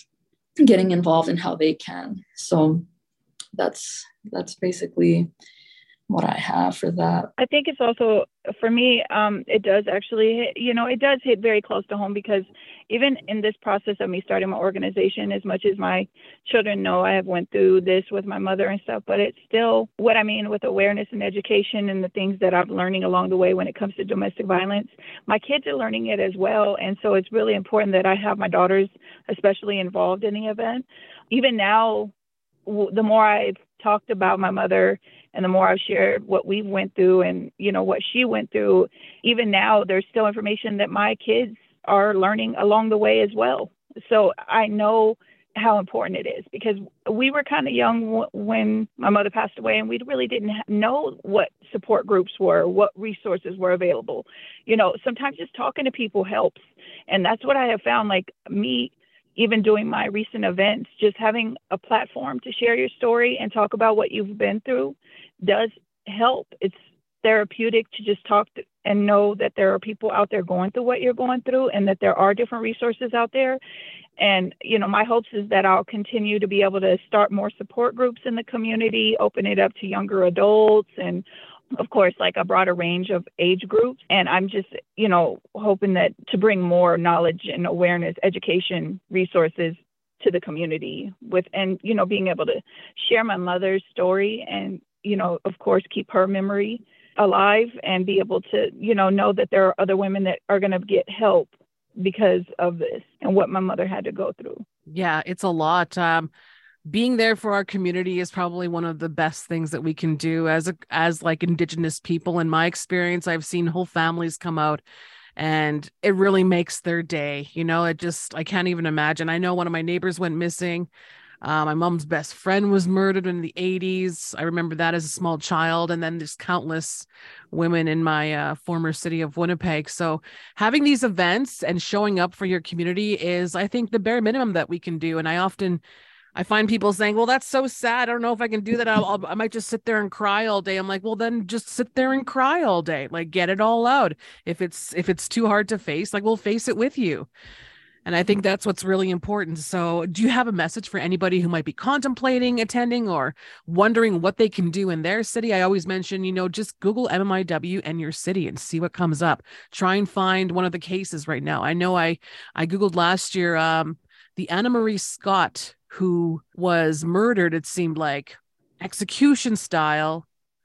getting involved in how they can. So that's, that's basically what I have for that. I think it's also, for me, um, it does actually, hit, you know, it does hit very close to home, because even in this process of me starting my organization, as much as my children know I have went through this with my mother and stuff, but it's still what I mean with awareness and education and the things that I'm learning along the way when it comes to domestic violence. My kids are learning it as well. And so it's really important that I have my daughters especially involved in the event. Even now, the more I've talked about my mother and the more I've shared what we went through and, you know, what she went through, even now there's still information that my kids are learning along the way as well. So I know how important it is, because we were kind of young w- when my mother passed away, and we really didn't ha- know what support groups were, what resources were available. You know, sometimes just talking to people helps. And that's what I have found, like me, even doing my recent events, just having a platform to share your story and talk about what you've been through does help. It's therapeutic to just talk to, and know that there are people out there going through what you're going through, and that there are different resources out there. And, you know, my hopes is that I'll continue to be able to start more support groups in the community, open it up to younger adults, and of course, like a broader range of age groups. And I'm just, you know, hoping that to bring more knowledge and awareness, education, resources to the community with, and, you know, being able to share my mother's story and, you know, of course, keep her memory alive and be able to, you know, know that there are other women that are going to get help because of this and what my mother had to go through. Yeah, it's a lot. Um, being there for our community is probably one of the best things that we can do as a, as like Indigenous people. In my experience, I've seen whole families come out, and it really makes their day. You know, it just, I can't even imagine. I know one of my neighbors went missing. Uh, my mom's best friend was murdered in the eighties. I remember that as a small child. And then there's countless women in my uh, former city of Winnipeg. So having these events and showing up for your community is, I think, the bare minimum that we can do. And I often, I find people saying, well, that's so sad. I don't know if I can do that. I'll, I'll, I might just sit there and cry all day. I'm like, well, then just sit there and cry all day. Like, get it all out. If it's, if it's too hard to face, like, we'll face it with you. And I think that's what's really important. So do you have a message for anybody who might be contemplating attending or wondering what they can do in their city? I always mention, you know, just Google M M I W and your city and see what comes up. Try and find one of the cases right now. I know I, I Googled last year, um, the Anna Marie Scott, who was murdered, it seemed like, execution style,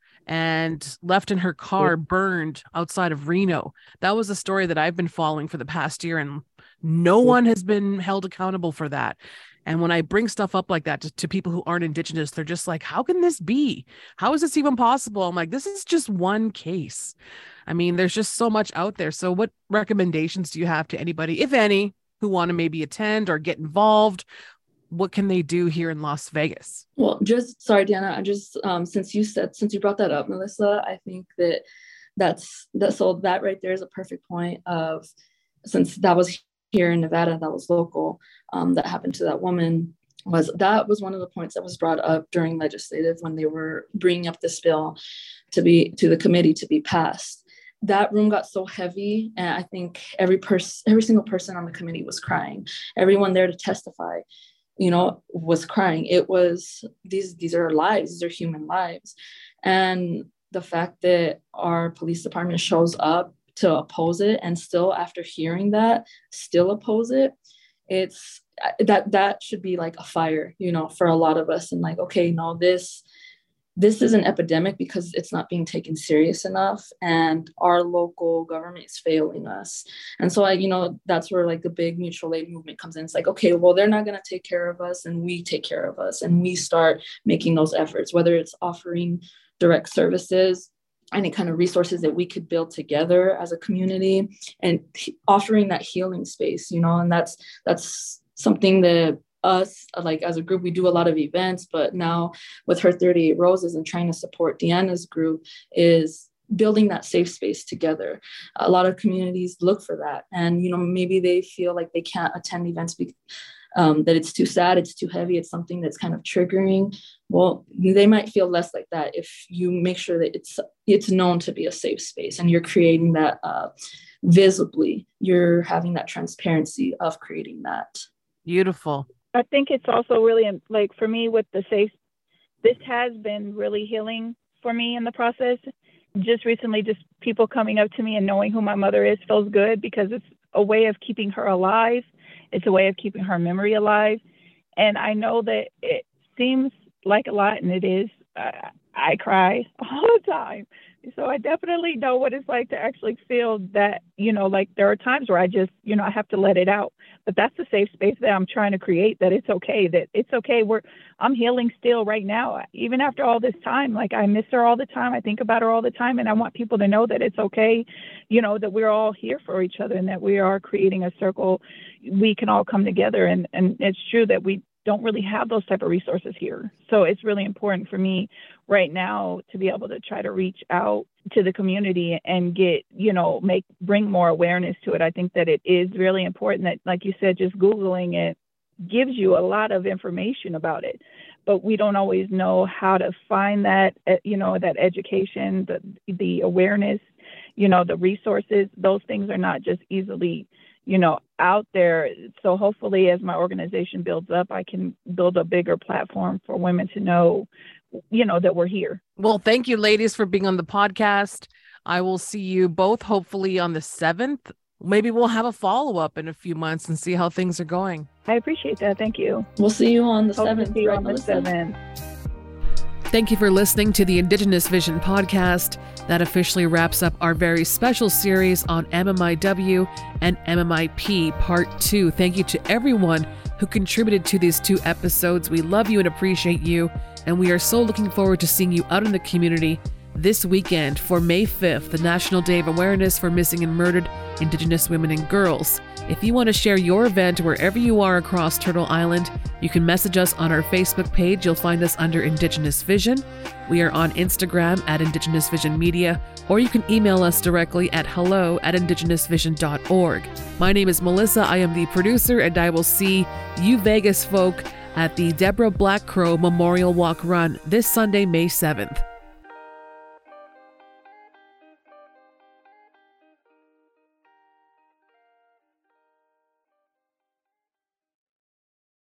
and left in her car burned outside of Reno. That was a story that I've been following for the past year, and no one has been held accountable for that. And when I bring stuff up like that to, to people who aren't Indigenous, they're just like, how can this be? How is this even possible? I'm like, this is just one case. I mean, there's just so much out there. So what recommendations do you have to anybody, if any, who want to maybe attend or get involved? What can they do here in Las Vegas? Well, just sorry, Diana, I just, um, since you said, since you brought that up, Melissa, I think that that's, that, so that right there is a perfect point of, since that was here in Nevada, that was local, um, that happened to that woman, was that was one of the points that was brought up during legislative when they were bringing up this bill to be, to the committee to be passed. That room got so heavy, and I think every person, every single person on the committee was crying. Everyone there to testify, you know, was crying. It was, these, these are lives, these are human lives. And the fact that our police department shows up to oppose it, and still after hearing that, still oppose it, it's, that, that should be like a fire, you know, for a lot of us. And like, okay, no, this, this is an epidemic because it's not being taken serious enough, and our local government is failing us. And so I, you know, that's where like the big mutual aid movement comes in. It's like, okay, well, they're not going to take care of us, and we take care of us, and we start making those efforts, whether it's offering direct services, any kind of resources that we could build together as a community, and offering that healing space, you know, and that's, that's something that us, like as a group, we do a lot of events, but now with Her thirty-eight Roses and trying to support Deanna's group is building that safe space together. A lot of communities look for that. And, you know, maybe they feel like they can't attend events because um, that it's too sad, it's too heavy, it's something that's kind of triggering. Well, they might feel less like that if you make sure that it's it's known to be a safe space, and you're creating that uh, visibly, you're having that transparency of creating that. Beautiful. I think it's also really, like for me with the safe, this has been really healing for me in the process. Just recently, just people coming up to me and knowing who my mother is feels good, because it's a way of keeping her alive. It's a way of keeping her memory alive. And I know that it seems like a lot, and it is. Uh, I cry all the time. So I definitely know what it's like to actually feel that, you know, like there are times where I just, you know, I have to let it out. But that's the safe space that I'm trying to create, that it's okay, that it's okay. We're, I'm healing still right now, even after all this time. Like I miss her all the time. I think about her all the time. And I want people to know that it's okay, you know, that we're all here for each other, and that we are creating a circle. We can all come together. And, and it's true that we don't really have those type of resources here. So it's really important for me right now to be able to try to reach out to the community and get, you know, make, bring more awareness to it. I think that it is really important that, like you said, just Googling it gives you a lot of information about it, but we don't always know how to find that, you know, that education, the, the awareness, you know, the resources. Those things are not just easily, you know, out there. So hopefully as my organization builds up, I can build a bigger platform for women to know, you know, that we're here. Well, thank you, ladies, for being on the podcast. I will see you both hopefully on the seventh. Maybe we'll have a follow-up in a few months and see how things are going. I appreciate that. Thank you. We'll see you on the Hope seventh. To see you right, on the Melissa? seventh. Thank you for listening to the Indigenous Vision podcast. That officially wraps up our very special series on M M I W and M M I P Part two. Thank you to everyone who contributed to these two episodes. We love you and appreciate you, and we are so looking forward to seeing you out in the community this weekend for May fifth, the National Day of Awareness for Missing and Murdered Indigenous Women and Girls. If you want to share your event wherever you are across Turtle Island, you can message us on our Facebook page. You'll find us under Indigenous Vision. We are on Instagram at Indigenous Vision Media, or you can email us directly at hello at indigenous vision dot org. My name is Melissa. I am the producer, and I will see you Vegas folk at the Deborah Black Crow Memorial Walk Run this Sunday, May seventh.